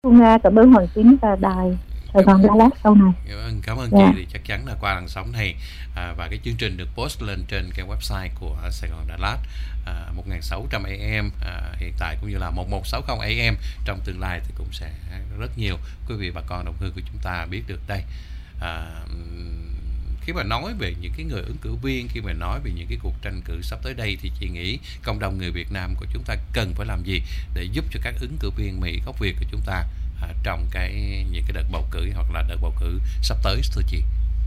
Thu Nga cảm ơn Hoàng Tín và đài Sài Gòn Đà Lạt sau này. Cảm ơn Dạ. chị. Thì chắc chắn là qua làn sóng này và cái chương trình được post lên trên cái website của Sài Gòn Đà Lạt 1600 AM hiện tại, cũng như là 1160 AM trong tương lai, thì cũng sẽ rất nhiều quý vị bà con đồng hương của chúng ta biết được đây. Khi mà nói về những cái người ứng cử viên, khi mà nói về những cái cuộc tranh cử sắp tới đây, thì chị nghĩ cộng đồng người Việt Nam của chúng ta cần phải làm gì để giúp cho các ứng cử viên Mỹ gốc Việt của chúng ta trong những cái đợt bầu cử hoặc là đợt bầu cử sắp tới, thưa chị?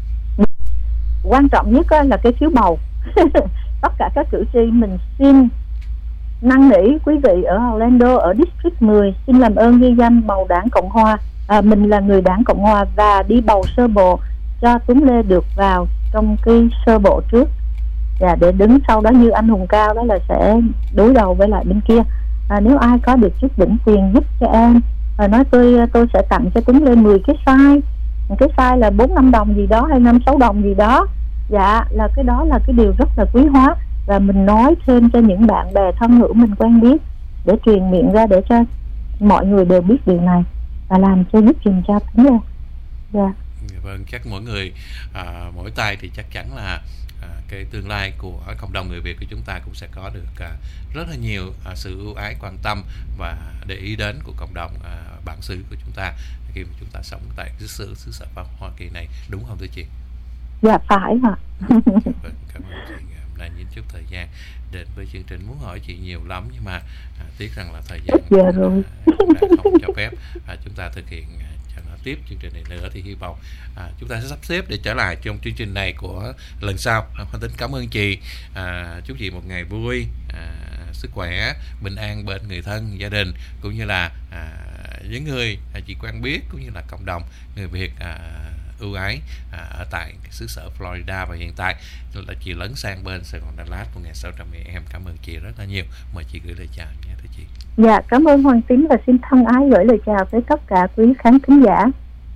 Quan trọng nhất là cái phiếu bầu. Tất cả các cử tri mình xin năn nỉ quý vị ở Orlando, ở District 10, xin làm ơn ghi danh bầu đảng Cộng Hòa. Mình là người đảng Cộng Hòa và đi bầu sơ bộ cho Tuấn Lê được vào trong cái sơ bộ trước, và để đứng sau đó như anh Hùng Cao đó là sẽ đối đầu với lại bên kia. Nếu ai có được chút đỉnh tiền giúp cho em, nói tôi sẽ tặng cho Tuấn Lê 10 cái size. Cái size là 4-5 đồng gì đó hay 5-6 đồng gì đó. Dạ, là cái đó là cái điều rất là quý hóa, và mình nói thêm cho những bạn bè thân hữu mình quen biết để truyền miệng ra, để cho mọi người đều biết điều này và làm cho giúp dùm cho Tuấn Lê. Dạ. Vâng, chắc mỗi người mỗi tay thì chắc chắn là cái tương lai của cộng đồng người Việt của chúng ta cũng sẽ có được rất là nhiều sự ưu ái, quan tâm và để ý đến của cộng đồng bản xứ của chúng ta khi mà chúng ta sống tại xứ sở Bắc Hoa Kỳ này, đúng không thưa chị? Dạ phải ạ. Vâng, cảm ơn chị đã nhìn chút thời gian đến với chương trình. Muốn hỏi chị nhiều lắm nhưng mà tiếc rằng là thời gian giờ rồi đã không cho phép chúng ta thực hiện tiếp chương trình này nữa, thì hy vọng chúng ta sẽ sắp xếp để trở lại trong chương trình này của lần sau. Hoàng Tín cảm ơn chị, chúc chị một ngày vui, sức khỏe, bình an bên người thân, gia đình, cũng như là những người chị quen biết, cũng như là cộng đồng người Việt ưu ái ở tại xứ sở Florida, và hiện tại là chị lấn sang bên Sài Gòn Đà Lạt 1600 AM. Cảm ơn chị rất là nhiều. Mời chị gửi lời chào nhé thưa chị. Dạ, cảm ơn Hoàng Tín và xin thân ái gửi lời chào tới tất cả quý khán thính giả.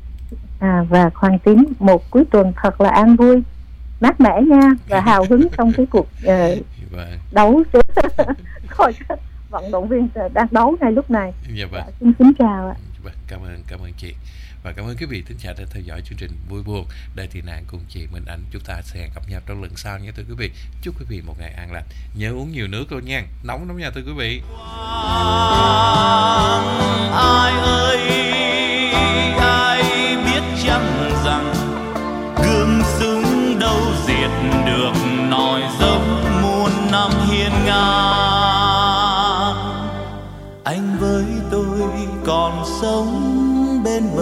Và Hoàng Tín một cuối tuần thật là an vui, mát mẻ nha, và hào hứng trong cái cuộc đấu thôi vận động viên đang đấu ngay lúc này. Dạ vâng. Xin chào ạ. Vâng, cảm ơn chị. Và cảm ơn quý vị thính giả đã theo dõi chương trình Vui Buồn. Đây thì nàng cùng chị Minh Anh, chúng ta sẽ gặp nhau trong lần sau nhé thưa quý vị. Chúc quý vị một ngày an lành. Nhớ uống nhiều nước luôn nha, nóng lắm nha thưa quý vị. Ai ơi, ai biết chăng rằng gương súng đâu diệt được nòi giống muôn năm hiên ngang. Anh với tôi còn sống bên bờ